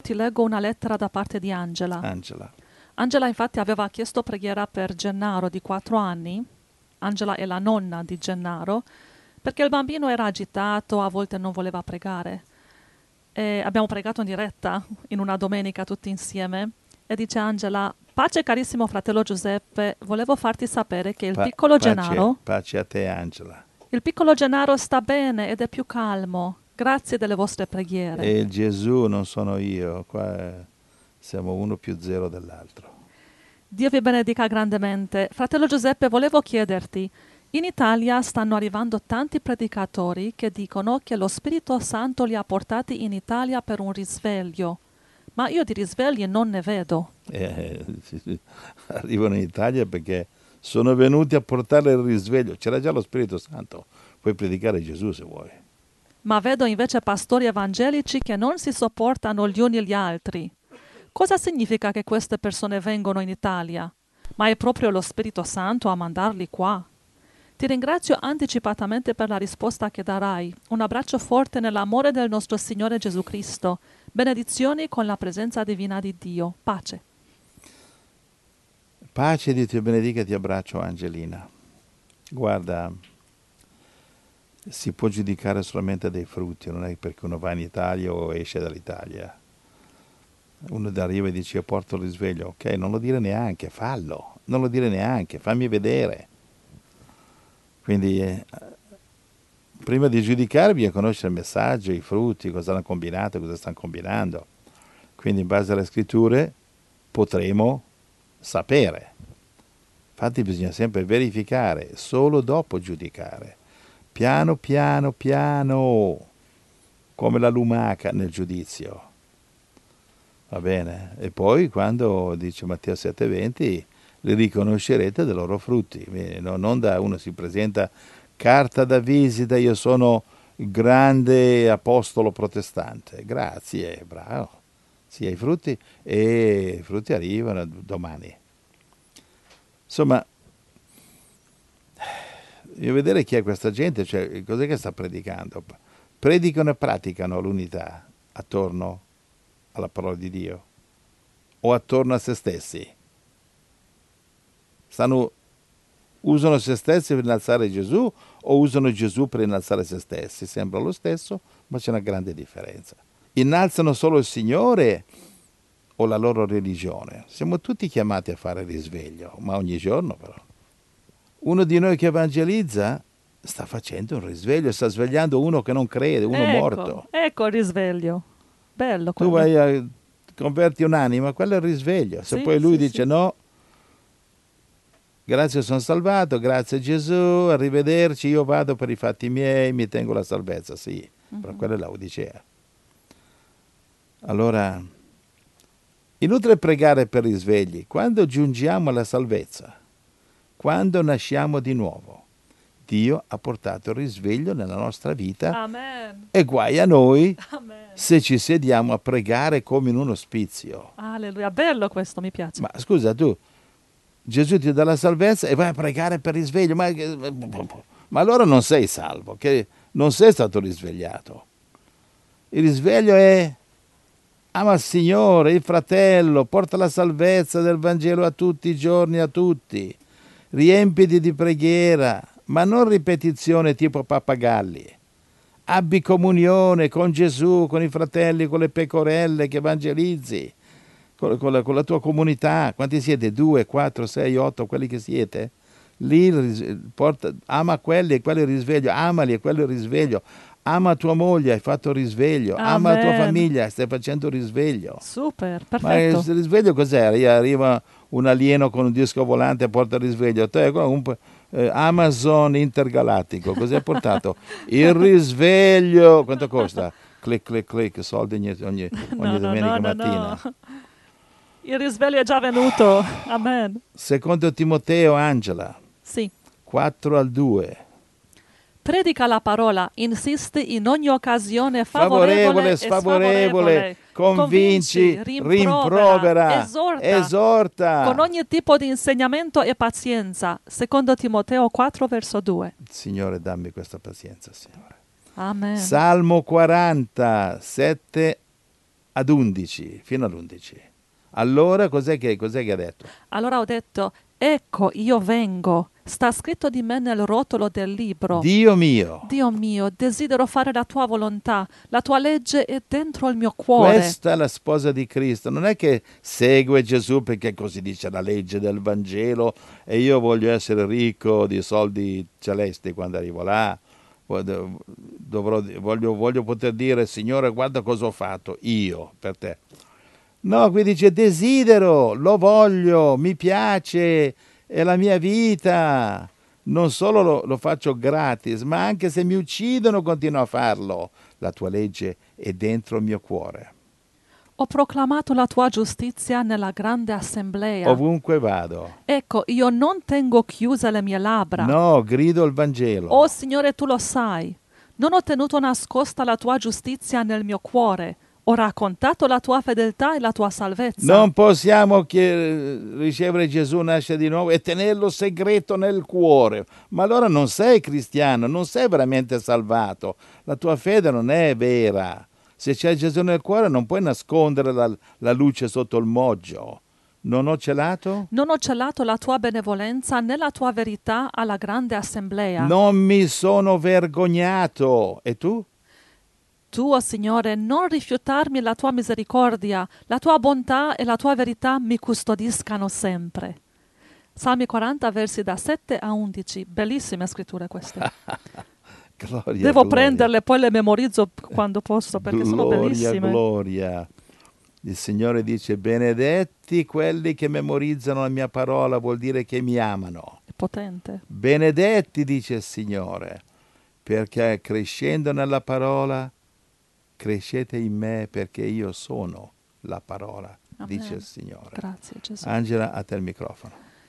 ti leggo una lettera da parte di Angela. Angela infatti aveva chiesto preghiera per Gennaro di 4 anni. Angela è la nonna di Gennaro, perché il bambino era agitato, a volte non voleva pregare. E abbiamo pregato in diretta, in una domenica tutti insieme, e dice Angela: pace carissimo fratello Giuseppe, volevo farti sapere che il piccolo Gennaro... Pace a te, Angela. Il piccolo Gennaro sta bene ed è più calmo, grazie delle vostre preghiere. E il Gesù non sono io, qua siamo 1 + 0 dell'altro. Dio vi benedica grandemente. Fratello Giuseppe, volevo chiederti, in Italia stanno arrivando tanti predicatori che dicono che lo Spirito Santo li ha portati in Italia per un risveglio, ma io di risvegli non ne vedo. Arrivano in Italia perché sono venuti a portare il risveglio. C'era già lo Spirito Santo, puoi predicare Gesù se vuoi. Ma vedo invece pastori evangelici che non si sopportano gli uni gli altri. Cosa significa che queste persone vengono in Italia? Ma è proprio lo Spirito Santo a mandarli qua. Ti ringrazio anticipatamente per la risposta che darai. Un abbraccio forte nell'amore del nostro Signore Gesù Cristo. Benedizioni con la presenza divina di Dio. Pace. Pace, Dio ti benedica, ti abbraccio Angelina. Guarda, si può giudicare solamente dai frutti, non è perché uno va in Italia o esce dall'Italia. Uno arriva e dice: io porto il risveglio. Ok, non lo dire neanche, fallo. Non lo dire neanche, fammi vedere. Quindi prima di giudicare bisogna conoscere il messaggio, i frutti, cosa hanno combinato, cosa stanno combinando. Quindi in base alle scritture potremo sapere. Infatti bisogna sempre verificare, solo dopo giudicare. Piano, piano, piano, come la lumaca nel giudizio. Va bene? E poi quando dice Matteo 7,20, li riconoscerete dai loro frutti. Non da uno si presenta carta da visita, io sono il grande apostolo protestante. Grazie, bravo. Sì, i frutti, e i frutti arrivano domani. Insomma, io vedere chi è questa gente, cioè cos'è che sta predicando? Predicano e praticano l'unità attorno alla parola di Dio o attorno a se stessi. Usano se stessi per innalzare Gesù o usano Gesù per innalzare se stessi? Sembra lo stesso, ma c'è una grande differenza. Innalzano solo il Signore o la loro religione? Siamo tutti chiamati a fare risveglio, ma ogni giorno però. Uno di noi che evangelizza sta facendo un risveglio, sta svegliando uno che non crede, uno morto. Ecco il risveglio. Bello quello. Tu vai a converti un'anima, quello è il risveglio. Se poi lui dice no, grazie, sono salvato, grazie Gesù, arrivederci, io vado per i fatti miei, mi tengo la salvezza, sì, però quella è l'Odicea. Allora, inutile pregare per risvegli, quando giungiamo alla salvezza, quando nasciamo di nuovo, Dio ha portato il risveglio nella nostra vita. Amen. E guai a noi Amen. se ci sediamo a pregare come in un ospizio. Alleluia, bello questo, mi piace. Ma scusa, tu, Gesù ti dà la salvezza e vai a pregare per risveglio, ma allora non sei salvo, che non sei stato risvegliato. Il risveglio è: ama il Signore, il fratello, porta la salvezza del Vangelo a tutti i giorni, a tutti. Riempiti di preghiera, ma non ripetizione tipo pappagalli. Abbi comunione con Gesù, con i fratelli, con le pecorelle che evangelizzi, con la tua comunità. Quanti siete? 2, 4, 6, 8, quelli che siete? Lì ama quelli e quello è il risveglio, amali e quello è il risveglio. Ama tua moglie, hai fatto il risveglio. Amen. Ama la tua famiglia, stai facendo il risveglio. Super, perfetto. Ma il risveglio cos'è? Arriva un alieno con un disco volante e porta il risveglio. Amazon intergalattico, cos'è portato? Il risveglio. Quanto costa? Clic, clic, clic, soldi ogni domenica mattina. No. Il risveglio è già venuto. Amen. Secondo Timoteo, Angela. Sì. 4:2. Predica la parola, insisti in ogni occasione favorevole, sfavorevole, convinci, rimprovera, esorta. Con ogni tipo di insegnamento e pazienza. Secondo Timoteo 4, verso 2. Signore, dammi questa pazienza, Signore. Amen. Salmo 40, 7 ad 11, fino all'11. Allora cos'è che ha detto? Allora ho detto, ecco, io vengo. Sta scritto di me nel rotolo del libro. Dio mio, desidero fare la tua volontà. La tua legge è dentro il mio cuore. Questa è la sposa di Cristo. Non è che segue Gesù perché così dice la legge del Vangelo e io voglio essere ricco di soldi celesti quando arrivo là. Voglio poter dire, Signore, guarda cosa ho fatto io per te. No, qui dice desidero, lo voglio, mi piace, è la mia vita. Non solo lo faccio gratis, ma anche se mi uccidono continuo a farlo. La tua legge è dentro il mio cuore. Ho proclamato la tua giustizia nella grande assemblea. Ovunque vado. Ecco, io non tengo chiuse le mie labbra. No, grido il Vangelo. Oh Signore, tu lo sai. Non ho tenuto nascosta la tua giustizia nel mio cuore. Ho raccontato la tua fedeltà e la tua salvezza. Non possiamo ricevere Gesù, nascere di nuovo e tenerlo segreto nel cuore. Ma allora non sei cristiano, non sei veramente salvato. La tua fede non è vera. Se c'è Gesù nel cuore non puoi nascondere la luce sotto il moggio. Non ho celato? Non ho celato la tua benevolenza né la tua verità alla grande assemblea. Non mi sono vergognato. E tu? Tu, oh Signore, non rifiutarmi la tua misericordia, la tua bontà e la tua verità mi custodiscano sempre. Salmi 40, versi da 7 a 11. Bellissime scritture queste. Devo prenderle, poi le memorizzo quando posso, perché sono bellissime. Gloria. Il Signore dice, benedetti quelli che memorizzano la mia parola, vuol dire che mi amano. È potente. Benedetti, dice il Signore, perché crescendo nella parola, crescete in me perché io sono la parola, dice il Signore. Grazie Gesù. Angela, a te il microfono.